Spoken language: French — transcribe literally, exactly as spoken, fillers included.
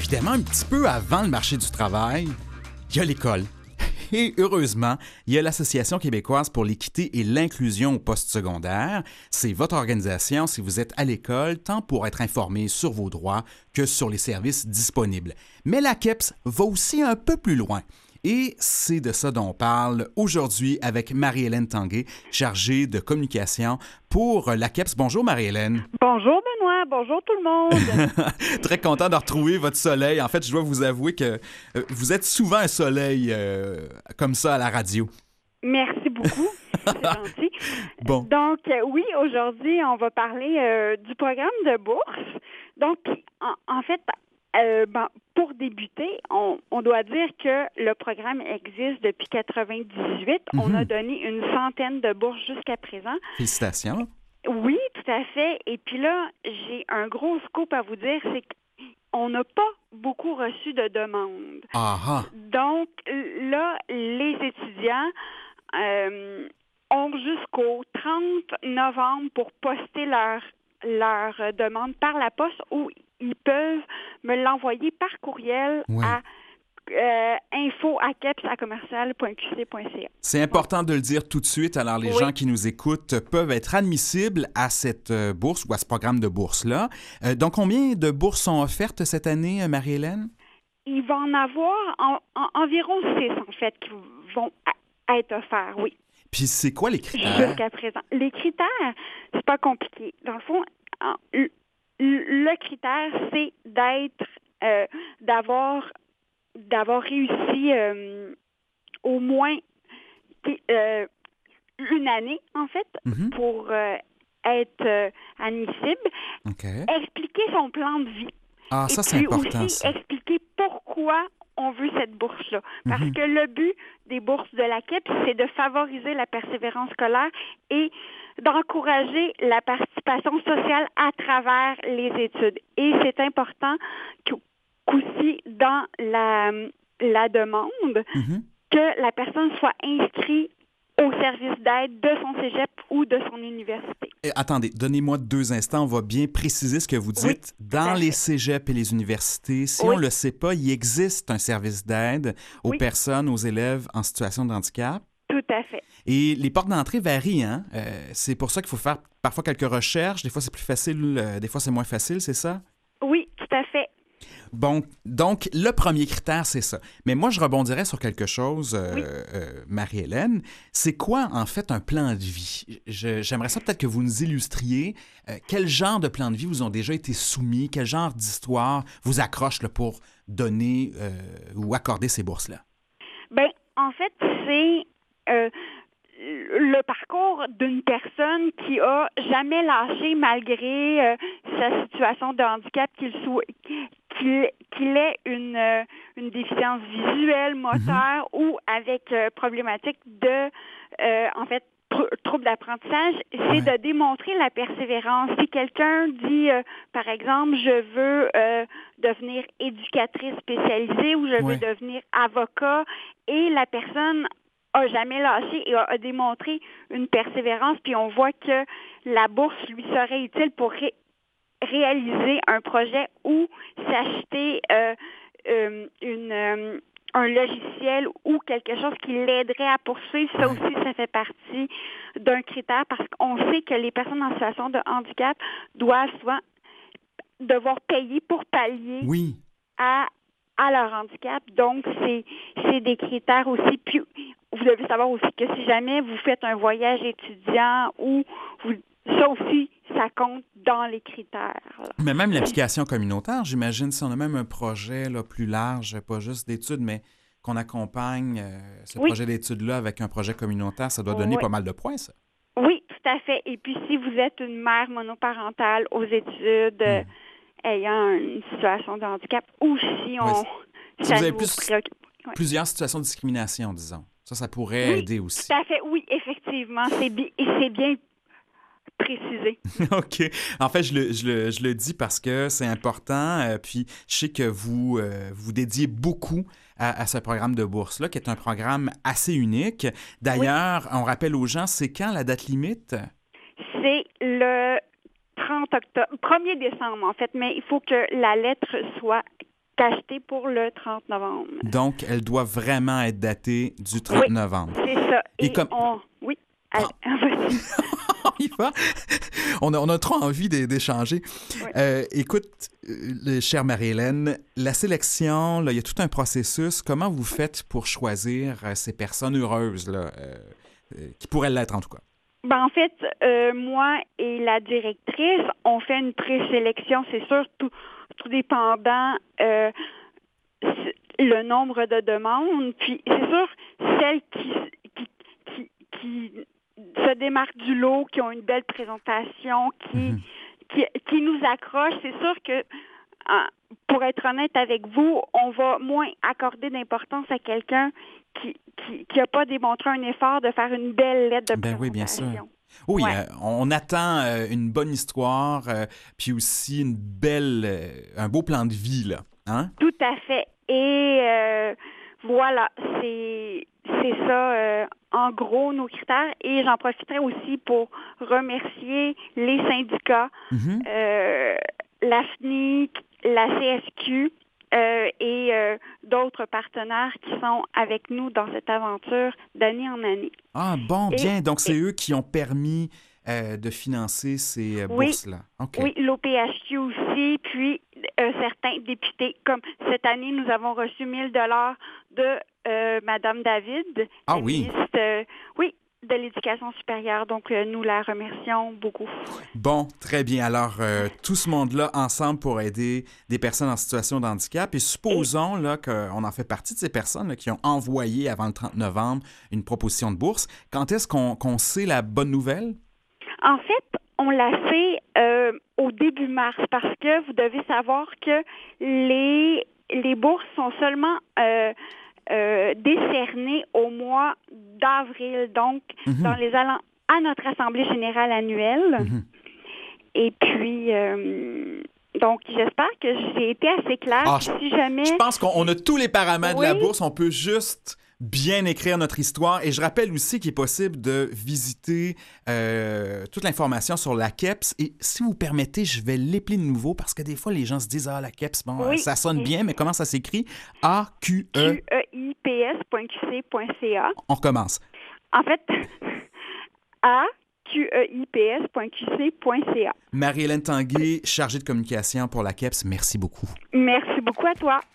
Évidemment, un petit peu avant le marché du travail, il y a l'école. Et heureusement, il y a l'Association québécoise pour l'équité et l'inclusion au post-secondaire. C'est votre organisation si vous êtes à l'école, tant pour être informé sur vos droits que sur les services disponibles. Mais la Q E P S va aussi un peu plus loin. Et c'est de ça dont on parle aujourd'hui avec Marie-Hélène Tanguay, chargée de communication pour la Q E P S. Bonjour Marie-Hélène. Bonjour Benoît, bonjour tout le monde. Très content de retrouver votre soleil. En fait, je dois vous avouer que euh, vous êtes souvent un soleil euh, comme ça à la radio. Merci beaucoup, c'est gentil. Bon. Donc euh, oui, aujourd'hui, on va parler euh, du programme de bourse. Donc, en, en fait, euh, bon, pour débuter, on, on doit dire que le programme existe depuis quatre-vingt-dix-huit. Mm-hmm. On a donné une centaine de bourses jusqu'à présent. Félicitations. Oui, tout à fait. Et puis là, j'ai un gros scoop à vous dire, c'est qu'on n'a pas beaucoup reçu de demandes. Aha. Donc là, les étudiants euh, ont jusqu'au trente novembre pour poster leur, leur demande par la poste ou ils peuvent me l'envoyer par courriel ouais. à Euh, info à keps à commercial point q c point c a. C'est important de le dire tout de suite. Alors, les oui. gens qui nous écoutent peuvent être admissibles à cette bourse ou à ce programme de bourse-là. Euh, donc, combien de bourses sont offertes cette année, Marie-Hélène? Il va en avoir en, en, environ six, en fait, qui vont a, être offerts, oui. Puis, c'est quoi les critères? Jusqu'à présent. Les critères, c'est pas compliqué. Dans le fond, en, le, le critère, c'est d'être, euh, d'avoir d'avoir réussi euh, au moins euh, une année, en fait, mm-hmm. pour euh, être euh, admissible. Okay. Expliquer son plan de vie. Ah, Et ça, puis c'est important, aussi ça. expliquer pourquoi on veut cette bourse-là. Parce mm-hmm. que le but des bourses de la Q E P S, c'est de favoriser la persévérance scolaire et d'encourager la participation sociale à travers les études. Et c'est important que aussi dans la, la demande mm-hmm. que la personne soit inscrite au service d'aide de son cégep ou de son université. Et attendez, donnez-moi deux instants, on va bien préciser ce que vous dites. Oui, dans les cégeps et les universités, si oui. on ne le sait pas, il existe un service d'aide aux oui. personnes, aux élèves en situation de handicap. Tout à fait. Et les portes d'entrée varient, hein? Euh, c'est pour ça qu'il faut faire parfois quelques recherches. Des fois, c'est plus facile, euh, des fois, c'est moins facile, c'est ça? Oui, tout à fait. Bon, donc, le premier critère, c'est ça. Mais moi, je rebondirais sur quelque chose, euh, oui. euh, Marie-Hélène. C'est quoi, en fait, un plan de vie? Je, j'aimerais ça peut-être que vous nous illustriez. Euh, quel genre de plan de vie vous ont déjà été soumis? Quel genre d'histoire vous accroche là, pour donner euh, ou accorder ces bourses-là? Bien, en fait, c'est euh, le parcours d'une personne qui a jamais lâché malgré euh, sa situation de handicap, qu'il soit... Qu'il, qu'il ait une, euh, une déficience visuelle, moteur mm-hmm. ou avec euh, problématique de, euh, en fait, tr- trouble d'apprentissage, c'est ouais. de démontrer la persévérance. Si quelqu'un dit, euh, par exemple, je veux euh, devenir éducatrice spécialisée ou je veux ouais. devenir avocat, et la personne a jamais lâché et a, a démontré une persévérance, puis on voit que la bourse lui serait utile pour ré- réaliser un projet ou s'acheter euh, euh, une, euh, un logiciel ou quelque chose qui l'aiderait à poursuivre. Ça aussi, ça fait partie d'un critère parce qu'on sait que les personnes en situation de handicap doivent souvent devoir payer pour pallier oui. à, à leur handicap. Donc, c'est, c'est des critères aussi. Puis, vous devez savoir aussi que si jamais vous faites un voyage étudiant ou vous ça aussi, ça compte dans les critères. Là. Mais même l'application communautaire, j'imagine, si on a même un projet là, plus large, pas juste d'études, mais qu'on accompagne euh, ce oui. projet d'études-là avec un projet communautaire, ça doit donner oui. pas mal de points, ça. Oui, tout à fait. Et puis, si vous êtes une mère monoparentale aux études, euh, mmh. ayant une situation de handicap, ou si on... Oui. Si vous avez plus, préoccupe. Oui. plusieurs situations de discrimination, disons, ça, ça pourrait oui, aider aussi. Tout à fait, oui, effectivement. C'est, bi- c'est bien précisé. OK. En fait, je le, je, le, je le dis parce que c'est important. Euh, puis, je sais que vous euh, vous dédiez beaucoup à, à ce programme de bourse-là, qui est un programme assez unique. D'ailleurs, oui. on rappelle aux gens, c'est quand la date limite? C'est le trente octobre, premier décembre, en fait, mais il faut que la lettre soit qu'acheter pour le trente novembre. Donc, elle doit vraiment être datée du trente oui, novembre. C'est ça. Et, Et comme... on... Oui, allez, ah. vas-y. On y va. On a, on a trop envie d'échanger. Oui. Euh, écoute, euh, chère Marie-Hélène, la sélection, là, il y a tout un processus. Comment vous faites pour choisir euh, ces personnes heureuses, là, euh, euh, qui pourraient l'être en tout cas? Ben, en fait, euh, moi et la directrice, on fait une présélection, c'est sûr, tout, tout dépendant euh, le nombre de demandes. Puis, c'est sûr, celles qui, qui, qui, qui se démarquent du lot, qui ont une belle présentation, qui, mm-hmm. qui, qui nous accrochent, c'est sûr que, pour être honnête avec vous, on va moins accorder d'importance à quelqu'un qui qui qui n'a pas démontré un effort de faire une belle lettre de ben présentation. Oui, bien sûr. Oui, ouais. euh, on attend euh, une bonne histoire, euh, puis aussi une belle, euh, un beau plan de vie, là. Hein? Tout à fait. Et euh, voilà, c'est c'est ça, euh, en gros, nos critères. Et j'en profiterai aussi pour remercier les syndicats, mm-hmm. euh, l'A F N I C, la C S Q, Euh, et euh, d'autres partenaires qui sont avec nous dans cette aventure d'année en année. Ah bon, et, bien. Donc, c'est et, eux qui ont permis euh, de financer ces euh, oui, bourses-là. Okay. Oui, l'O P H Q aussi, puis euh, certains députés. Comme cette année, nous avons reçu mille dollars de euh, Mme David. Ah oui? Ministre, euh, oui, de l'Éducation supérieure. Donc, euh, nous la remercions beaucoup. Bon, très bien. Alors, euh, tout ce monde-là, ensemble pour aider des personnes en situation de handicap. Et supposons Et... là, qu'on en fait partie de ces personnes là, qui ont envoyé avant le trente novembre une proposition de bourse. Quand est-ce qu'on, qu'on sait la bonne nouvelle? En fait, on la sait euh, au début mars parce que vous devez savoir que les, les bourses sont seulement... Euh, Euh, décerné au mois d'avril, donc mm-hmm. dans les allant à notre Assemblée générale annuelle. Mm-hmm. Et puis, euh, donc, j'espère que j'ai été assez claire. Ah, si jamais... Je pense qu'on a tous les paramètres oui. de la bourse. On peut juste bien écrire notre histoire. Et je rappelle aussi qu'il est possible de visiter euh, toute l'information sur la K E P S. Et si vous permettez, je vais l'épeler de nouveau parce que des fois, les gens se disent « Ah, la K E P S, bon, oui. ça sonne bien, mais comment ça s'écrit? » A Q E Q E I P S point Q C point C A. On recommence. En fait, A Q E I P S point Q C point C A. Marie-Hélène Tanguay, chargée de communication pour la K E P S, merci beaucoup. Merci beaucoup à toi.